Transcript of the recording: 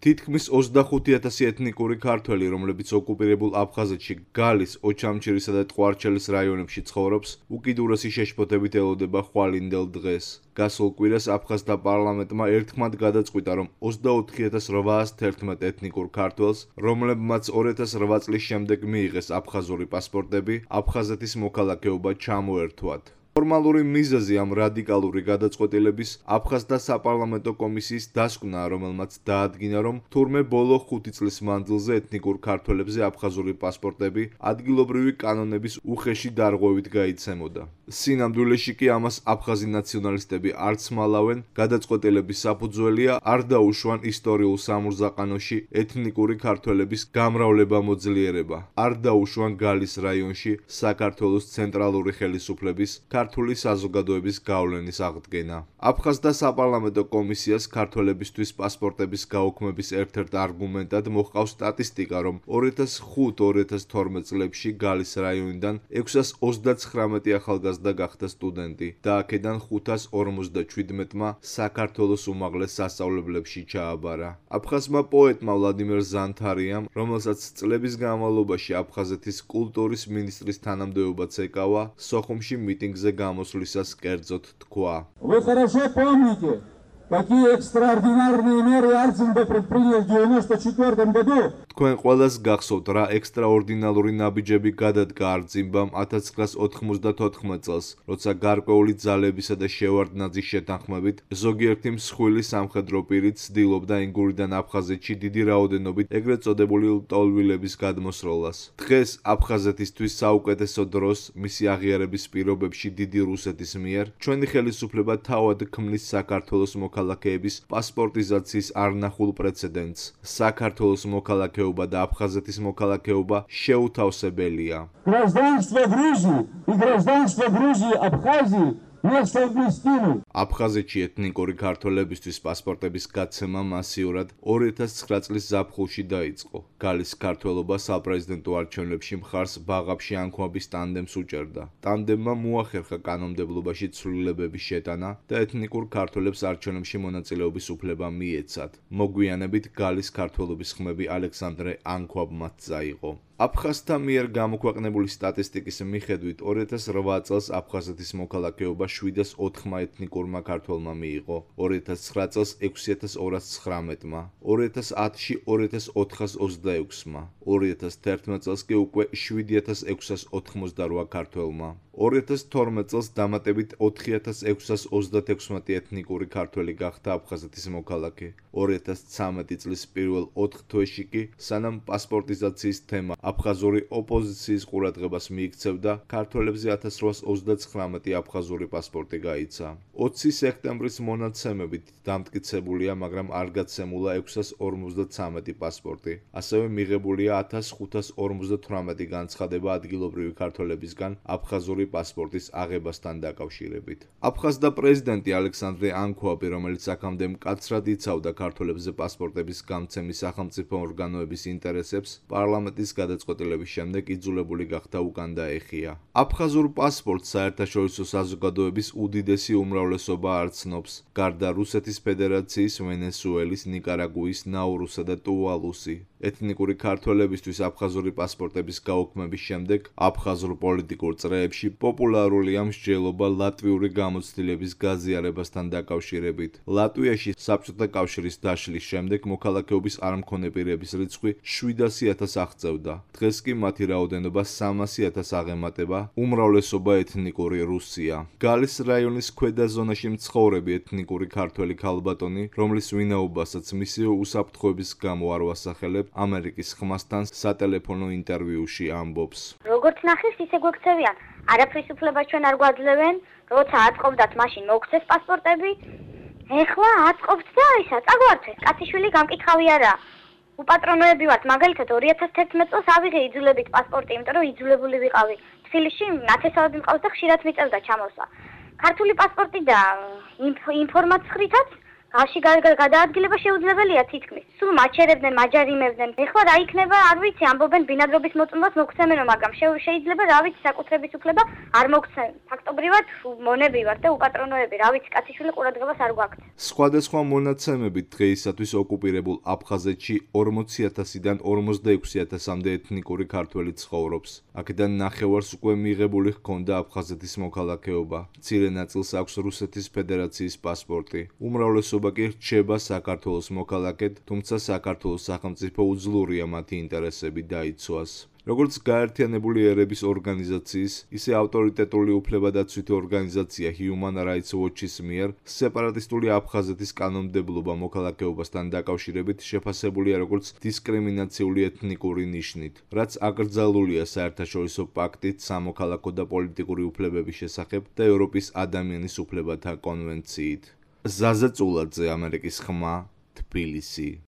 თითქმის 25,000 ეთნიკური ქართველი, რომლებიც ოკუპირებულ აფხაზეთში გალის, ოჩამჩირისა და ტყვარჩელის რაიონებში ცხოვრობს, უკიდურესი შეშფოთებით ელოდება ხვალინდელ დღეს. გასულ კვირას აფხაზთა პარლამენტმა ერთხმად გადაწყვიტა, რომ 24,811 ეთნიკურ ქართველს, რომლებმაც 2008 წლის შემდეგ მიიღეს აფხაზური პასპორტები, აფხაზეთის მოქალაქეობა ჩამოერთვათ. ფორმალური მიზეზი ამ რადიკალური გადაწყვეტილების აფხაზთა საპარლამენტო კომისიის დასკვნაა, რომელმაც დაადგინა, რომ თურმე ბოლო 5 წლის მანძილზე ეთნიკურ ქართველებზე აფხაზური პასპორტები ადგილობრივი კანონების უხეში დარღვევით გაიცემოდა. სინამდვილეში კი ამას აფხაზი ნაციონალისტები არც მალავენ, გადაწყვეტილების საფუძველია არ დაუშვან ისტორიულ სამურზაყანოში ეთნიკური ქართველების გამრავლება მოძლიერება, არ დაუშვან გალის რაიონში საქართველოს ცენტრალური ხელისუფლების ქართული საზოგადოების გავლენის აღდგენა. აფხაზთა საპარლამენტო კომისიას ქართველებისთვის პასპორტების გაუქმების ერთ-ერთ არგუმენტად მოჰყავს სტატისტიკა, რომ 2005-2012 წლებში გალის რაიონიდან 629 ახალგაზრდა გახდა სტუდენტი და აქედან 557-მა საქართველოს უმაღლეს სასწავლებლებში ჩააბარა. აფხაზმა პოეტმა ვლადიმერ ზანთარიამ, რომელსაც წლების განმავლობაში აფხაზეთის კულტურის მინისტრის თანამდებობაც ეკავა, სოხუმში მიტინგზე გამოსვლისას კერძოდ თქვა: Вы хорошо помните, какие экстраординарные меры Ельцин предпринял в 1994 году? თქვენ ყველას გახსოვთ, რა ექსტრაორდინალური ნაბიჯები გადადგა არძიმბამ 1994 წელს, როცა გარკვეული ძალებისა და შევარდნაძის შეთანხმებით ზოგიერთი მსხვილი სამხედრო პირი ცდილობდა ენგურიდან აფხაზეთში დიდი რაოდენობით ეგრეთ წოდებული ლტოლვილების გადმოსროლას. დღეს აფხაზეთისთვის საუკეთესო დროს მისი აღიარების პირობებში დიდი რუსეთის მიერ ჩვენი ხელისუფლება თავად ქმნის საქართველოს მოქალაქეების პასპორტიზაციის არნახულ პრეცედენტს. საქართველოს მოქალაქეობა და აფხაზეთის მოქალაქეობა შეუთავსებელია. Гражданство Грузии и гражданство Грузии Абхазии несовместимы. აფხაზეთში ეთნიკური ქართველებისთვის პასპორტების გაცემა მასიურად 2009 წლის ზაფხულში დაიწყო. გალის ქართველობა საპრეზიდენტო არჩევნებში მხარს ბაღაფში ანქვაბის ტანდემს უჭერდა. ტანდემმა მოახერხა კანონმდებლობაში ცვლილებების შეტანა და ეთნიკურ ქართველებს არჩევნებში მონაწილეობის უფლება მიეცათ. მოგვიანებით გალის ქართველობის ხმები ალექსანდრე ანქვაბმაც წაიღო. აფხაზთა მიერ გამოქვეყნებული სტატისტიკის მიხედვით 2008 წელს აფხაზეთის მოქალაქეობა 704 ეთნიკურმა ქართველმა მიიღო, 2009 წელს 6219-მა, 2010-ში 2426-მა, 2011 წელს კი უკვე 7688 ქართველმა. 2012 წელს დამატებით 4636 ეთნიკური ქართველი გახდა აფხაზეთის მოქალაქე. 2013 წლის პირველ 4 თვეში კი, სანამ პასპორტიზაციის თემა აფხაზური ოპოზიციის ყურადღებას მიიქცევდა, ქართველებზე 1839 აფხაზური პასპორტი გაიცა. 20 სექტემბრის მონაცემებით დამტკიცებულია, მაგრამ არ გაცემულა 653 პასპორტი. ასევე მიღებულია 1558 განცხადება ადგილობრივი ქართველებისგან აფხაზური პასპორტის აღებასთან დაკავშირებით. აფხაზთა პრეზიდენტი ალექსანდრე ანქვაბი, რომელიც აქამდე მკაცრად იცავდა ქართველებზე პასპორტების გამცემის სახელმწიფო ორგანოების ინტერესებს, პარლამენტის გადაწყვეტილების შემდეგ იძულებული გახდა უკან დაეხია. აფხაზურ პასპორტს საერთაშორისო საზოგადოების უდიდესი უმრავლესობა არ ცნობს, გარდა რუსეთის ფედერაციის, ვენესუელის, ნიკარაგუის, ნაურუსა და ტუვალუსი. ეთნიკური ქართველებისთვის აფხაზური პასპორტების გაუქმების შემდეგ აფხაზურ პოლიტიკურ წრეებში პოპულარულია მსჯელობა ლატვიური გამოცდილების გაზიარებასთან დაკავშირებით. ლატვიაში საბჭოთა კავშირის დაშლის შემდეგ მოქალაქეობის არმქონე პირების რიცხვი 700,000 აღწევდა. დღეს კი მათი რაოდენობა 300,000 აღემატება, უმრავლესობა ეთნიკური რუსია. გალის რაიონის ქვედა ზონაში მცხოვრები ეთნიკური ქართველი ქალბატონი, რომლის ვინაობასაც მისი უსაფრთხოების გამო არ ვასახელებ, ამერიკის ხმასთან სატელეფონო ინტერვიუში ამბობს: როგორც ნახეს, ისე გვექცევიან. არაფრის უფლება ჩვენ არ გვაძლევენ, როცა აწყობდათ, მაშინ მოგცეს პასპორტები. ეხლა აწყობთ და ისა წაგვართეს. კაციშვილი გამკითხავი არა. უპატრონოები ვართ, მაგალითად 2011 წელს ავიღე იძულებით პასპორტი, იმიტომ რომ იძულებული ვიყავი. თბილისში ნათესავები მყავს და ხშირად მიწევდა ჩამოსვლა. ქართული პასპორტი და ინფორმაციხრითაც გავში გადაადგილება შეუძლებელია თითქმის. სულ მაჩერებდნენ, მაჯარიმებდნენ. ეხლა რა იქნება, არ ვიცი, ამბობენ ბინადრობის მოწმობას მოგცემენო, მაგრამ შეიძლება რა ვიცი, საკუთრების უფლება არ მოგცემ. ფაქტობრივად მონები ვართ და უპატრონოები, რა ვიცი, კაციშვილი ყურადღებას არ გვაქვს. სხვადასხვა მონაცემებით დღეისათვის ოკუპირებულ აფხაზეთში 40,000-დან 46,000-მდე ეთნიკური ქართველი ცხოვრობს. აქედან ნახევარს უკვე მიღებული ჰქონდა აფხაზეთის მოქალაქეობა. მცირე ნაწილს აქვს რუსეთის ფედერაციის პასპორტი. უმრავლესობა კი რჩება საქართველოს მოქალაქედ, თუმცა საქართველოს სახელმწიფო უძლურია მათი ინტერესები დაიცვას. როგორც გაერთიანებული ერების ორგანიზაციის, ისე ავტორიტეტული უფლებადაცვითი ორგანიზაცია Human Rights Watch-ის მიერ სეპარატისტული აფხაზეთის კანონმდებლობა მოქალაქეობასთან დაკავშირებით შეფასებულია როგორც დისკრიმინაციული ეთნიკური ნიშნით, რაც აკრძალულია საერთაშორისო პაქტით სამოქალაქო და პოლიტიკური უფლებების შესახებ და ევროპის ადამიანის უფლებათა კონვენციით. ზაზა წულაძე, ამერიკის ხმა, თბილისი.